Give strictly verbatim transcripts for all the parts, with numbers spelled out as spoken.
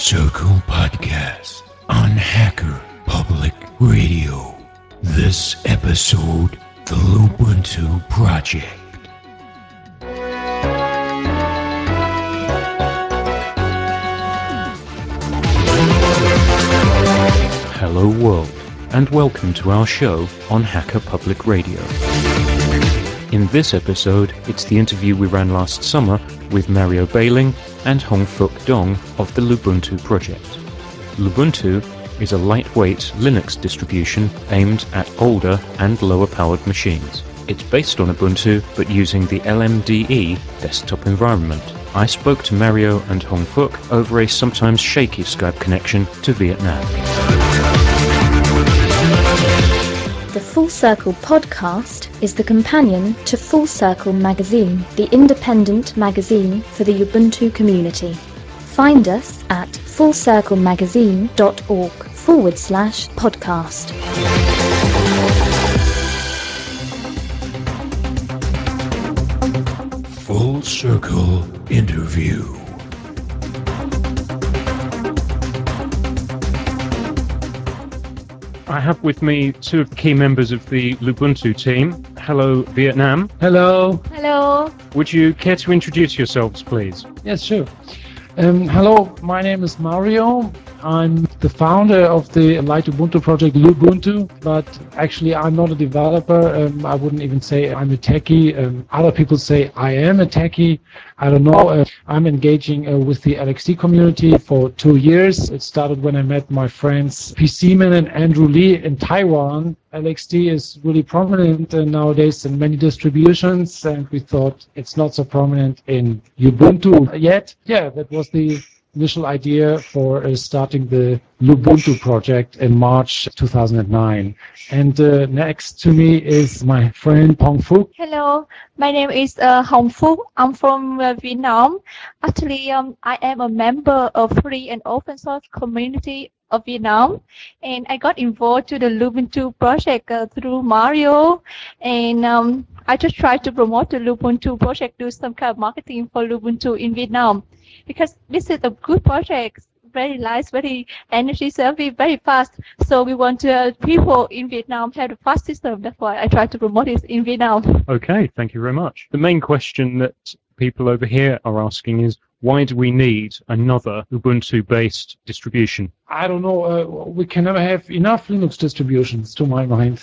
Circle podcast on Hacker Public Radio. This episode, the Lubuntu Project. Hello world, and welcome to our show on Hacker Public Radio. In this episode, it's the interview we ran last summer with Mario Bailing and Hongfuk Dong of the Lubuntu project. Lubuntu is a lightweight Linux distribution aimed at older and lower-powered machines. It's based on Ubuntu, but using the L M D E desktop environment. I spoke to Mario and Hongfuk over a sometimes shaky Skype connection to Vietnam. The Full Circle podcast is the companion to Full Circle magazine, the independent magazine for the Ubuntu community. Find us at fullcirclemagazine.org forward slash podcast. Full Circle interview. I have with me two of the key members of the Lubuntu team. Hello, Vietnam. Hello. Hello. Would you care to introduce yourselves, please? Yes, sure. Um, hello, my name is Mario. I'm the founder of the Light Ubuntu project Lubuntu, but actually I'm not a developer. Um, I wouldn't even say I'm a techie. Um, other people say I am a techie. I don't know. Uh, I'm engaging uh, with the L X D community for two years. It started when I met my friends P. Seaman and Andrew Lee in Taiwan. L X D is really prominent uh, nowadays in many distributions, and we thought it's not so prominent in Ubuntu yet. Yeah, that was the initial idea for uh, starting the Lubuntu project in March two thousand nine. And uh, next to me is my friend Hongfuk. Hello, my name is uh, Hongfuk. I'm from uh, Vietnam. Actually, um, I am a member of free and open source community of Vietnam, and I got involved to the Lubuntu project uh, through Mario, and um, I just tried to promote the Lubuntu project, do some kind of marketing for Lubuntu in Vietnam, because this is a good project, very nice, very energy savvy, very fast. So we want uh, people in Vietnam to have a fast system. That's why I try to promote it in Vietnam. Okay, thank you very much. The main question that people over here are asking is, why do we need another Ubuntu-based distribution? I don't know. Uh, we can never have enough Linux distributions, to my mind.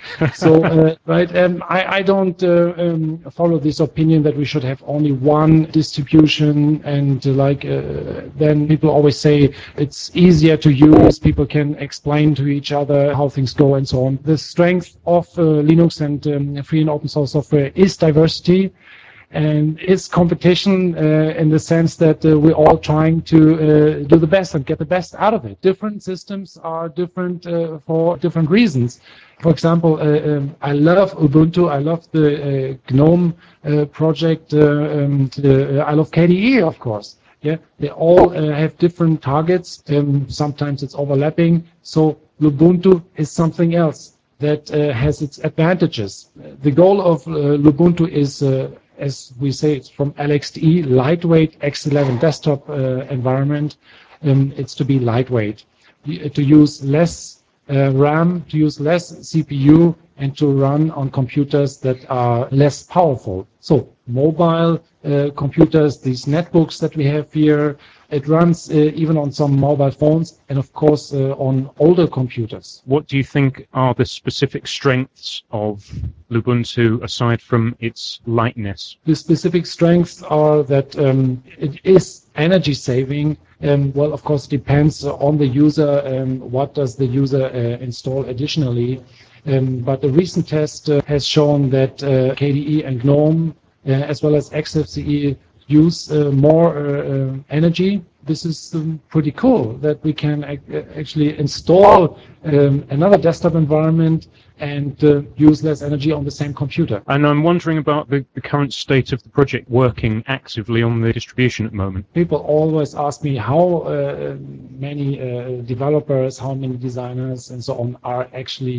so, uh, right, um, I, I don't uh, um, follow this opinion that we should have only one distribution, and uh, like uh, then people always say it's easier to use. People can explain to each other how things go and so on. The strength of uh, Linux and um, free and open source software is diversity. And it's competition uh, in the sense that uh, we're all trying to uh, do the best and get the best out of it. Different systems are different uh, for different reasons. For example, uh, um, I love Ubuntu. I love the uh, GNOME uh, project. Uh, and uh, I love K D E, of course. Yeah, they all uh, have different targets. Um, sometimes it's overlapping. So Lubuntu is something else that uh, has its advantages. The goal of uh, Lubuntu is uh, as we say, it's from L X D E, lightweight X eleven desktop uh, environment. Um, it's to be lightweight, to use less uh, RAM, to use less C P U, and to run on computers that are less powerful. So mobile uh, computers, these netbooks that we have here, it runs uh, even on some mobile phones and, of course, uh, on older computers. What do you think are the specific strengths of Lubuntu aside from its lightness? The specific strengths are that um, it is energy saving. Um, well, of course, it depends on the user. Um, what does the user uh, install additionally? Um, but a recent test uh, has shown that uh, K D E and GNOME, uh, as well as X F C E, use uh, more uh, uh, energy. This is um, pretty cool that we can ac- actually install um, another desktop environment and uh, use less energy on the same computer. And I'm wondering about the, the current state of the project working actively on the distribution at the moment. People always ask me how uh, many uh, developers, how many designers and so on are actually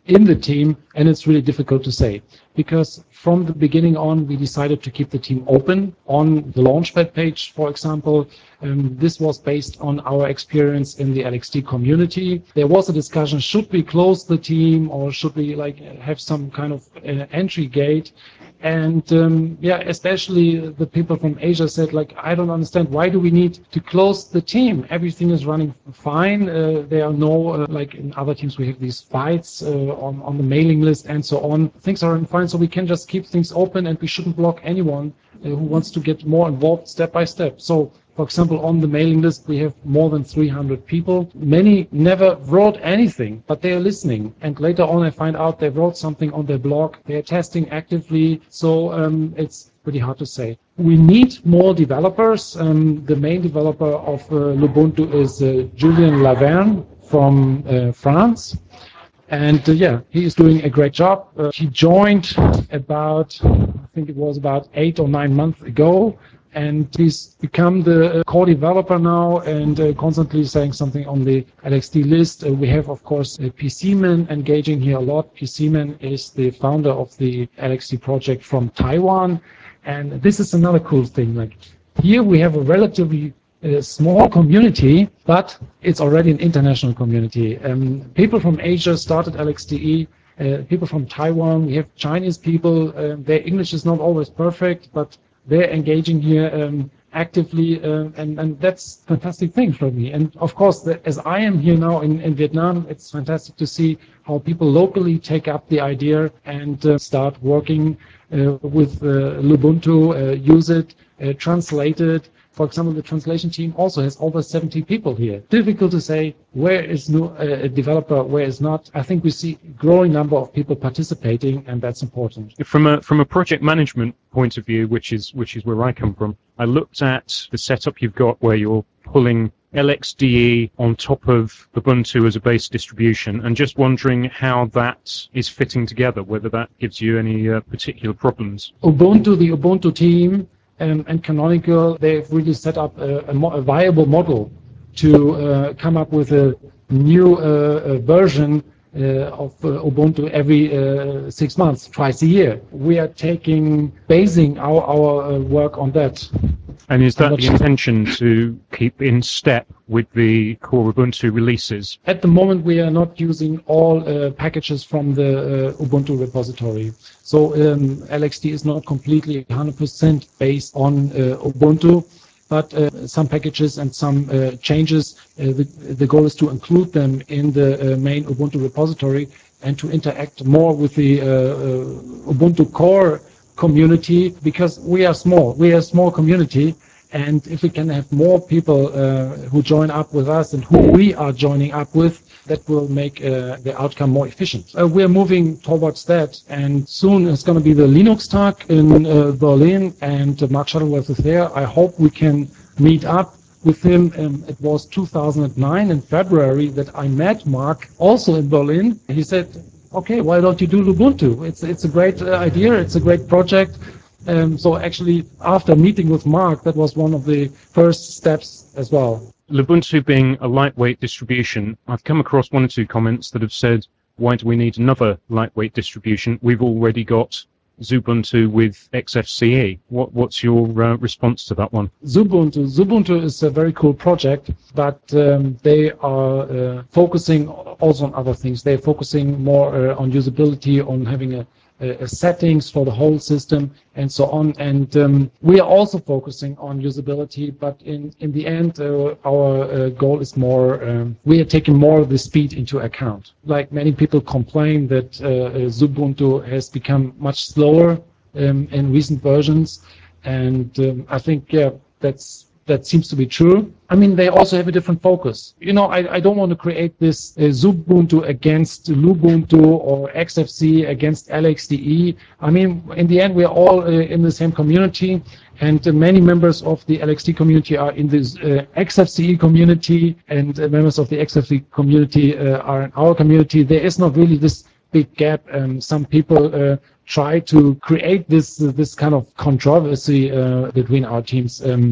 in the team, and it's really difficult to say. Because from the beginning on, we decided to keep the team open on the Launchpad page, for example. Um, this was based on our experience in the L X D community. There was a discussion, should we close the team or should we like have some kind of uh, entry gate? And um, yeah, especially the people from Asia said, like, I don't understand, why do we need to close the team? Everything is running fine. Uh, there are no, uh, like in other teams, we have these fights uh, on, on the mailing list and so on. Things are running fine, so we can just keep things open and we shouldn't block anyone uh, who wants to get more involved step by step. So, for example, on the mailing list, we have more than three hundred people. Many never wrote anything, but they are listening. And later on, I find out they wrote something on their blog. They are testing actively. So um, it's pretty hard to say. We need more developers. Um, the main developer of uh, Lubuntu is uh, Julien Laverne from uh, France. And uh, yeah, he is doing a great job. Uh, he joined about, I think it was about eight or nine months ago. And he's become the uh, core developer now and uh, constantly saying something on the L X D list. Uh, we have, of course, uh, P C Man engaging here a lot. P C Man is the founder of the L X D project from Taiwan. And this is another cool thing. Like here we have a relatively uh, small community, but it's already an international community. Um, people from Asia started L X D E. Uh, people from Taiwan. We have Chinese people. Uh, their English is not always perfect, but they're engaging here um, actively, uh, and, and that's a fantastic thing for me. And of course, the, as I am here now in, in Vietnam, it's fantastic to see how people locally take up the idea and uh, start working uh, with uh, Lubuntu, uh, use it, uh, translate it. For example, the translation team also has over seventy people here. Difficult to say where is new, uh, a developer, where is not. I think we see a growing number of people participating, and that's important. From a from a project management point of view, which is which is where I come from, I looked at the setup you've got where you're pulling L X D E on top of Ubuntu as a base distribution, and just wondering how that is fitting together, whether that gives you any uh, particular problems. Ubuntu, the Ubuntu team, Um, and Canonical, they've really set up a, a, mo a viable model to uh, come up with a new uh, uh, version uh, of uh, Ubuntu every uh, six months, twice a year. We are taking, basing our, our uh, work on that. And is that the intention, to keep in step with the core Ubuntu releases? At the moment, we are not using all uh, packages from the uh, Ubuntu repository. So um, L X D is not completely one hundred percent based on uh, Ubuntu, but uh, some packages and some uh, changes, uh, the, the goal is to include them in the uh, main Ubuntu repository and to interact more with the uh, uh, Ubuntu core community, because we are small. We are a small community, and if we can have more people uh, who join up with us and who we are joining up with, that will make uh, the outcome more efficient. Uh, we're moving towards that, and soon it's going to be the Linux Tag in uh, Berlin, and uh, Mark Shuttleworth is there. I hope we can meet up with him. Um, it was two thousand nine in February that I met Mark, also in Berlin. He said, okay, why don't you do Lubuntu? It's, it's a great uh, idea, it's a great project. Um, so actually, after meeting with Mark, that was one of the first steps as well. Lubuntu being a lightweight distribution, I've come across one or two comments that have said, why do we need another lightweight distribution? We've already got Xubuntu with X F C E. What, what's your uh, response to that one? Xubuntu. Xubuntu is a very cool project, but um, they are uh, focusing also on other things. They're focusing more uh, on usability, on having a Uh, settings for the whole system and so on, and um, we are also focusing on usability, but in in the end uh, our uh, goal is more, um, we are taking more of the speed into account. Like many people complain that uh, Xubuntu has become much slower um, in recent versions, and um, I think yeah that's that seems to be true. I mean, they also have a different focus. You know, I, I don't want to create this uh, Xubuntu against Lubuntu or X F C against L X D E. I mean, in the end, we are all uh, in the same community, and uh, many members of the L X D community are in this uh, X F C E community, and uh, members of the X F C community uh, are in our community. There is not really this big gap. Um, some people uh, try to create this uh, this kind of controversy uh, between our teams. Um,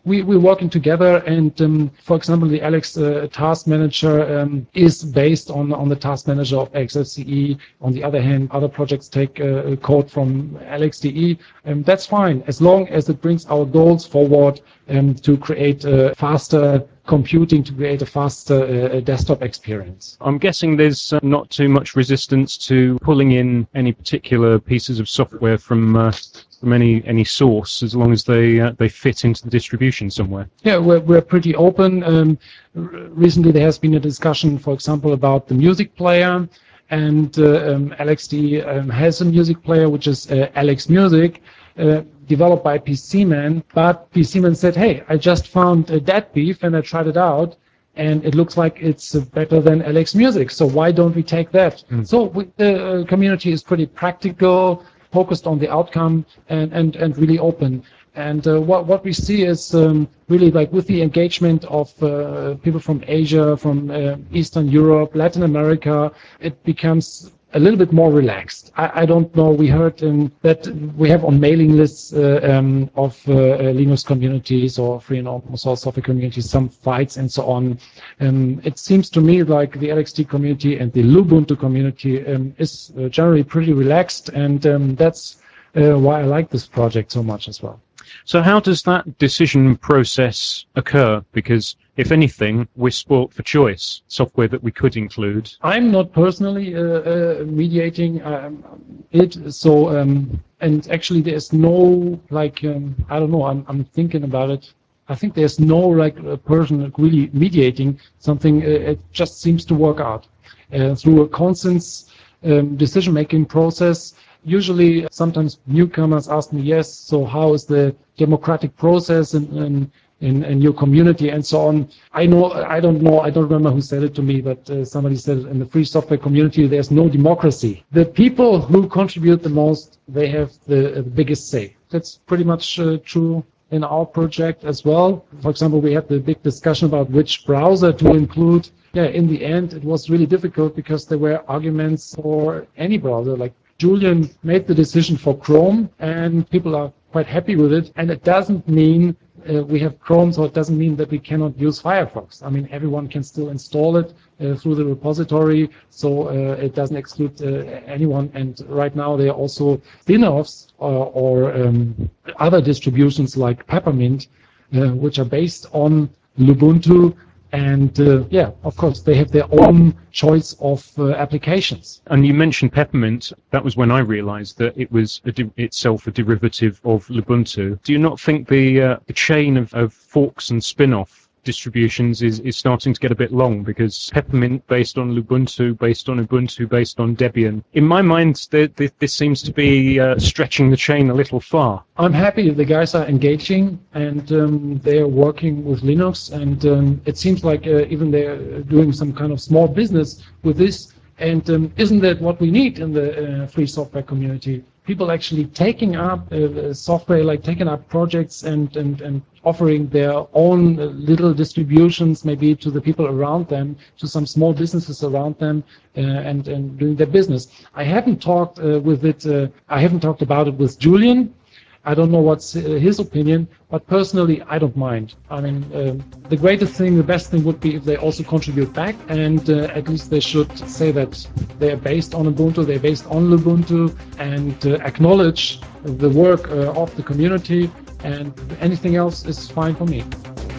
we, we're working together, and um, for example, the Alex uh, Task Manager um, is based on, on the Task Manager of X F C E. On the other hand, other projects take uh, code from L X D E. Um, that's fine, as long as it brings our goals forward um, to create uh, faster computing, to create a faster uh, desktop experience. I'm guessing there's uh, not too much resistance to pulling in any particular pieces of software from uh, from any any source, as long as they uh, they fit into the distribution somewhere. Yeah, we're, we're pretty open. Um, r- recently there has been a discussion, for example, about the music player, and uh, um, L X D um, has a music player which is uh, Alex Music, uh, developed by P C Man, but P C Man said, hey, I just found uh, that beef and I tried it out, and it looks like it's uh, better than Alex Music, so why don't we take that? Mm. So we, the uh, community is pretty practical, focused on the outcome, and, and, and really open. And uh, what, what we see is um, really like with the engagement of uh, people from Asia, from uh, Eastern Europe, Latin America, it becomes a little bit more relaxed. I, I don't know, we heard um, that we have on mailing lists uh, um, of uh, uh, Linux communities or free and open source software communities, some fights and so on. Um, it seems to me like the L X D community and the Lubuntu community um, is uh, generally pretty relaxed, and um, that's uh, why I like this project so much as well. So how does that decision process occur? Because if anything, we're spoilt for choice, software that we could include. I'm not personally uh, uh, mediating um, it, so um, and actually there's no like um, I don't know. I'm I'm thinking about it. I think there's no like a person really mediating something. Uh, it just seems to work out uh, through a consensus um, decision-making process. Usually, sometimes newcomers ask me, yes, so how is the democratic process in, in, in, in your community and so on. I know, I don't know, I don't remember who said it to me, but uh, somebody said in the free software community, there's no democracy. The people who contribute the most, they have the, uh, the biggest say. That's pretty much uh, true in our project as well. For example, we had the big discussion about which browser to include. Yeah, in the end, it was really difficult because there were arguments for any browser. Like Julian made the decision for Chrome, and people are quite happy with it. And it doesn't mean uh, we have Chrome, so it doesn't mean that we cannot use Firefox. I mean, everyone can still install it uh, through the repository, so uh, it doesn't exclude uh, anyone. And right now, there are also spin-offs or, or um, other distributions like Peppermint, uh, which are based on Lubuntu. And uh, yeah, of course, they have their own choice of uh, applications. And you mentioned Peppermint. That was when I realized that it was a de- itself a derivative of Lubuntu. Do you not think the, uh, the chain of, of forks and spin-off distributions is, is starting to get a bit long? Because Peppermint based on Lubuntu, based on Ubuntu, based on Debian. In my mind, there, there, this seems to be uh, stretching the chain a little far. I'm happy the guys are engaging, and um, they're working with Linux, and um, it seems like uh, even they're doing some kind of small business with this. And um, isn't that what we need in the uh, free software community? People actually taking up uh, software, like taking up projects and, and, and offering their own uh, little distributions, maybe to the people around them, to some small businesses around them, uh, and, and doing their business. I haven't talked uh, with it, uh, I haven't talked about it with Julian. I don't know what's uh, his opinion, but personally, I don't mind. I mean, uh, the greatest thing, the best thing would be if they also contribute back, and uh, at least they should say that they are based on Ubuntu, they're based on Lubuntu, and uh, acknowledge the work uh, of the community, and anything else is fine for me.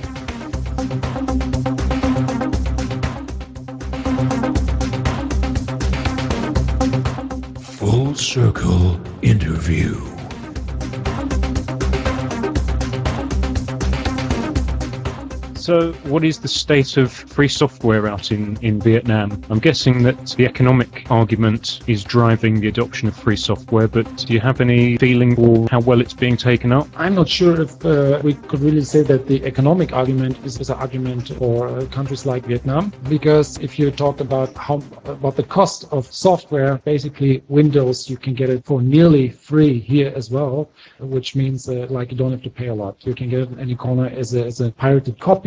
Full Circle Interview. So what is the state of free software out in, in Vietnam? I'm guessing that the economic argument is driving the adoption of free software, but do you have any feeling for how well it's being taken up? I'm not sure if uh, we could really say that the economic argument is, is an argument for uh, countries like Vietnam, because if you talk about how about the cost of software, basically Windows, you can get it for nearly free here as well, which means uh, like you don't have to pay a lot. You can get it in any corner as a, as a pirated copy.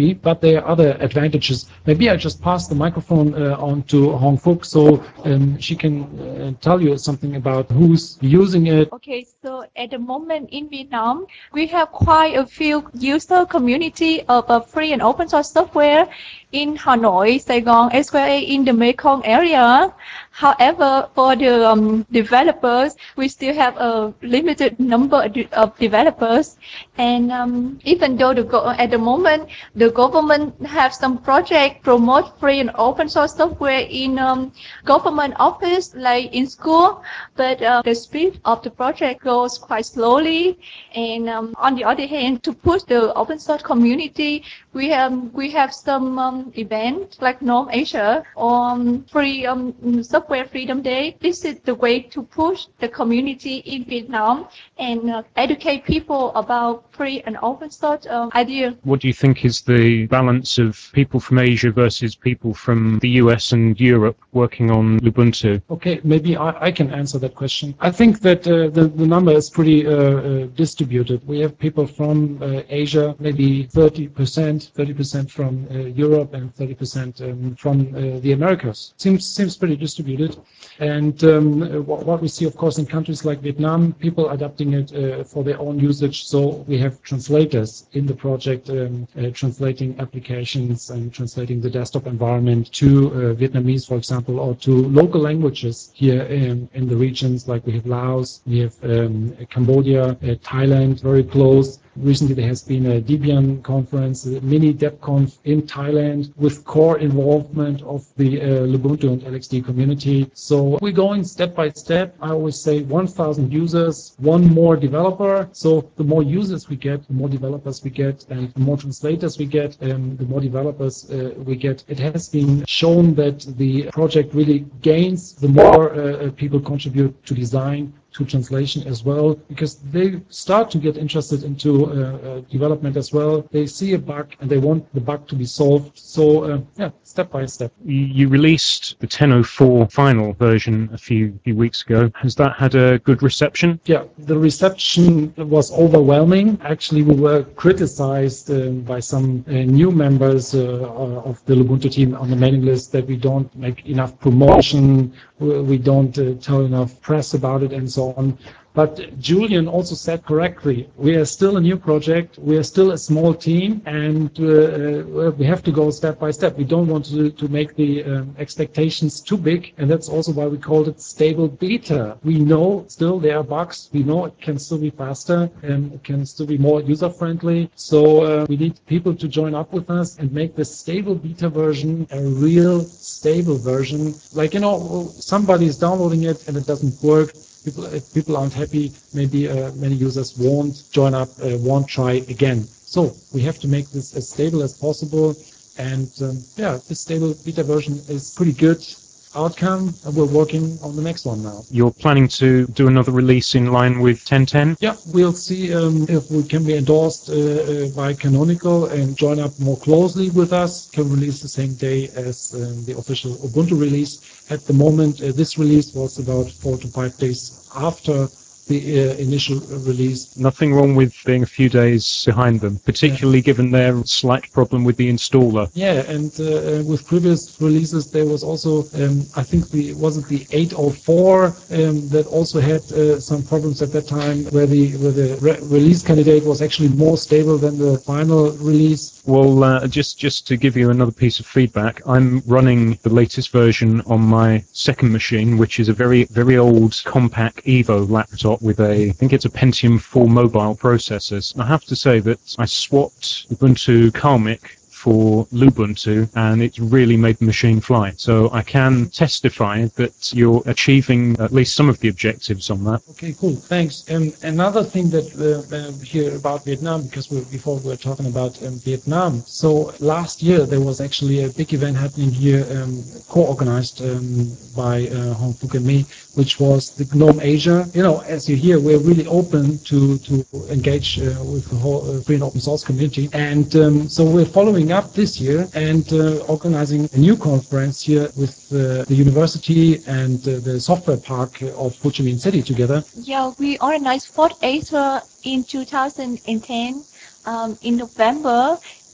free, but there are other advantages. Maybe I just pass the microphone uh, on to Hong Phuc so um, she can uh, tell you something about who's using it. Okay, so at the moment in Vietnam, we have quite a few user community of uh, free and open source software in Hanoi, Saigon, as well as in the Mekong area. However, for the um, developers, we still have a limited number of developers. And um, even though the go- at the moment, the government have some project promote free and open source software in um, government office, like in school, but uh, the speed of the project goes quite slowly. And um, on the other hand, to push the open source community, we have we have some um, event like Gnome Asia or um, free um, software freedom day. This is the way to push the community in Vietnam and uh, educate people about free and open source um, idea. What do you think is the balance of people from Asia versus people from the U S and Europe working on Ubuntu? Okay, maybe I, I can answer that question. I think that uh, the, the number is pretty uh, uh, distributed. We have people from uh, Asia, maybe thirty percent, thirty percent from uh, Europe and thirty percent um, from uh, the Americas. Seems seems pretty distributed. And um, what, what we see, of course, in countries like Vietnam, people adapting it uh, for their own usage. So we have translators in the project um, uh, translating applications and translating the desktop environment to uh, Vietnamese, for example, or to local languages here in, in the regions. Like we have Laos, we have um, Cambodia, uh, Thailand, very close. Recently, there has been a Debian conference, a mini DebConf in Thailand, with core involvement of the uh, Lubuntu and L X D community. So we're going step by step. I always say one thousand users, one more developer. So the more users we get, the more developers we get, and the more translators we get, um, the more developers uh, we get. It has been shown that the project really gains the more uh, people contribute to design, to translation as well, because they start to get interested into uh, uh, development as well. They see a bug and they want the bug to be solved. So uh, yeah, step by step. You released the ten oh four final version a few few weeks ago. Has that had a good reception? Yeah, the reception was overwhelming. Actually, we were criticized uh, by some uh, new members uh, of the Lubuntu team on the mailing list that we don't make enough promotion, we don't uh, tell enough press about it, and so on. But Julian also said correctly, we are still a new project, we are still a small team, and uh, we have to go step by step. We don't want to, to make the um, expectations too big, and that's also why we called it stable beta. We know still there are bugs, we know it can still be faster, and it can still be more user-friendly, so uh, we need people to join up with us and make the stable beta version a real stable version. Like, you know, somebody is downloading it and it doesn't work. People, if people aren't happy, maybe uh, many users won't join up, uh, won't try again. So we have to make this as stable as possible. And um, yeah, this stable beta version is pretty good outcome, and we're working on the next one now. You're planning to do another release in line with ten ten? Yeah, we'll see um, if we can be endorsed uh, uh, by Canonical and join up more closely with us, can release the same day as um, the official Ubuntu release. At the moment, uh, this release was about four to five days after the uh, initial release. Nothing wrong with being a few days behind them, particularly yeah. given their slight problem with the installer. Yeah, and uh, with previous releases, there was also, um, I think, the was it the eight oh four um, that also had uh, some problems at that time, where the where the re release candidate was actually more stable than the final release. Well, uh, just just to give you another piece of feedback, I'm running the latest version on my second machine, which is a very very old compact Evo laptop with a, I think it's a Pentium four mobile processors. I have to say that I swapped Ubuntu Karmic for Lubuntu, and it's really made the machine fly. So I can testify that you're achieving at least some of the objectives on that. Okay, cool, thanks. And another thing that uh, uh, here about Vietnam, because we, before we were talking about um, Vietnam. So last year there was actually a big event happening here, um, co-organized um, by uh, Hong Phuc and me, which was the GNOME Asia. You know, as you hear, we're really open to to engage uh, with the whole uh, free and open source community, and um, so we're following up this year and uh, organizing a new conference here with uh, the university and uh, the software park of Ho Chi Minh City together. Yeah, we organized Fort Asia in two thousand ten um, in November,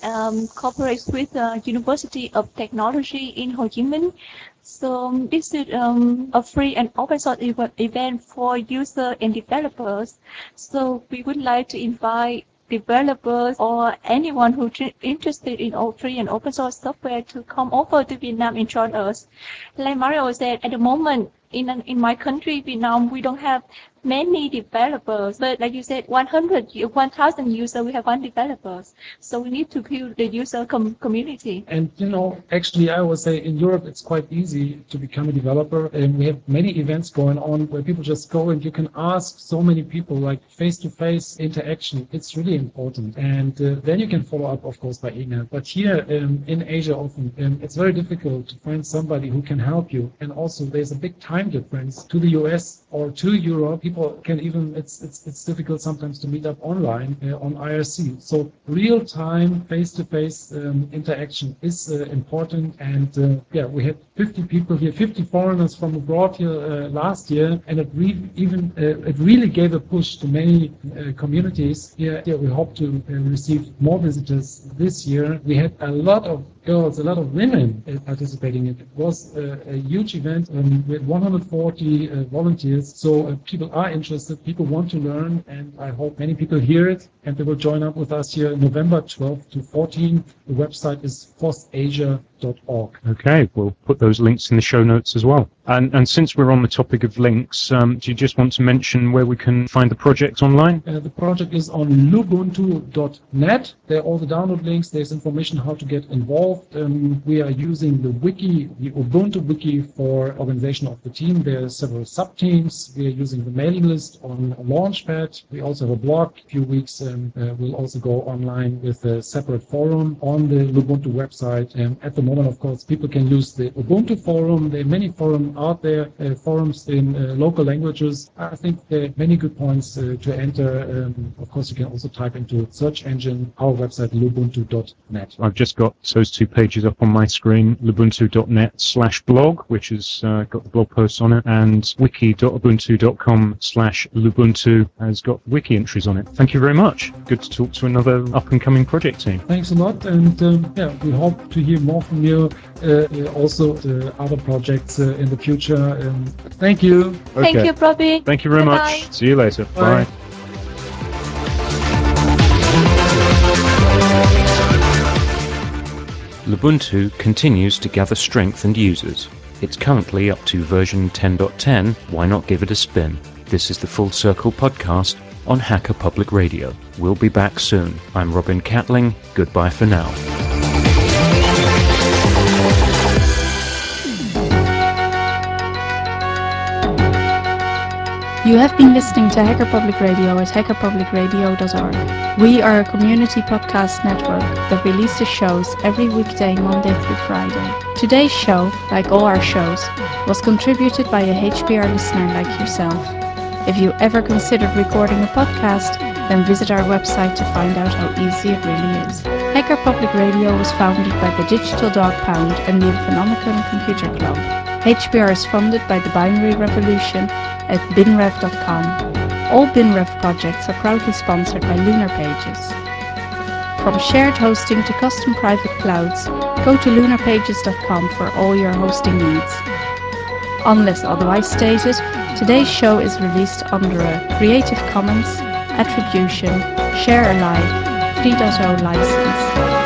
um, cooperates with the University of Technology in Ho Chi Minh. So um, this is um, a free and open source ev- event for users and developers. So we would like to invite developers or anyone who's interested in all free and open source software to come over to Vietnam and join us. Like Mario said, at the moment in in my country, Vietnam, we don't have many developers, but like you said, one hundred, one thousand users, we have one developers. So we need to build the user com- community. And you know, actually, I would say in Europe it's quite easy to become a developer, and we have many events going on where people just go and you can ask so many people, like face-to-face interaction. It's really important, and uh, then you can follow up, of course, by email. But here um, in Asia, often um, it's very difficult to find somebody who can help you, and also there's a big time difference to the U S or to Europe. People can even it's it's it's difficult sometimes to meet up online uh, on I R C. So real-time, face-to-face um, interaction is uh, important. And uh, yeah, we had fifty people here, fifty foreigners from abroad here uh, last year, and it re- even uh, it really gave a push to many uh, communities. Here, yeah, we hope to uh, receive more visitors this year. We had a lot of girls, a lot of women uh, participating in it. It was uh, a huge event. Um, we had one hundred forty uh, volunteers. So uh, people are interested, people want to learn, and I hope many people hear it and they will join up with us here November twelfth to fourteenth. The website is fostasia dot org. Okay, we'll put those links in the show notes as well. And, and since we're on the topic of links, um, do you just want to mention where we can find the project online? Uh, the project is on lubuntu dot net. There are all the download links. There's information how to get involved. Um, we are using the wiki, the Ubuntu wiki, for organization of the team. There are several sub-teams. We are using the mailing list on Launchpad. We also have a blog. A few weeks um, uh, we'll also go online with a separate forum on the Lubuntu website. And at the moment, of course, people can use the Ubuntu forum. There are many forums out there, uh, forums in uh, local languages. I think there are many good points uh, to enter. Um, of course, you can also type into search engine our website, lubuntu dot net. I've just got those two pages up on my screen, lubuntu dot net slash blog, which has uh, got the blog posts on it, and wiki dot ubuntu dot com slash lubuntu has got wiki entries on it. Thank you very much. Good to talk to another up-and-coming project team. Thanks a lot, and um, yeah, we hope to hear more from you. Uh, uh, also, the other projects uh, in the future. Um, thank you. Thank Okay. you, Robin. Thank you very Bye-bye. much. See you later. Bye. Bye. Lubuntu continues to gather strength and users. It's currently up to version ten point ten. Why not give it a spin? This is the Full Circle podcast on Hacker Public Radio. We'll be back soon. I'm Robin Catling. Goodbye for now. You have been listening to Hacker Public Radio at hacker public radio dot org. We are a community podcast network that releases shows every weekday, Monday through Friday. Today's show, like all our shows, was contributed by a H P R listener like yourself. If you ever considered recording a podcast, then visit our website to find out how easy it really is. Hacker Public Radio was founded by the Digital Dog Pound and the Infonomicon Computer Club. H P R is funded by the Binary Revolution at binrev dot com. All BinRev projects are proudly sponsored by Lunar Pages. From shared hosting to custom private clouds, go to lunar pages dot com for all your hosting needs. Unless otherwise stated, today's show is released under a Creative Commons Attribution Share Alike three point oh license.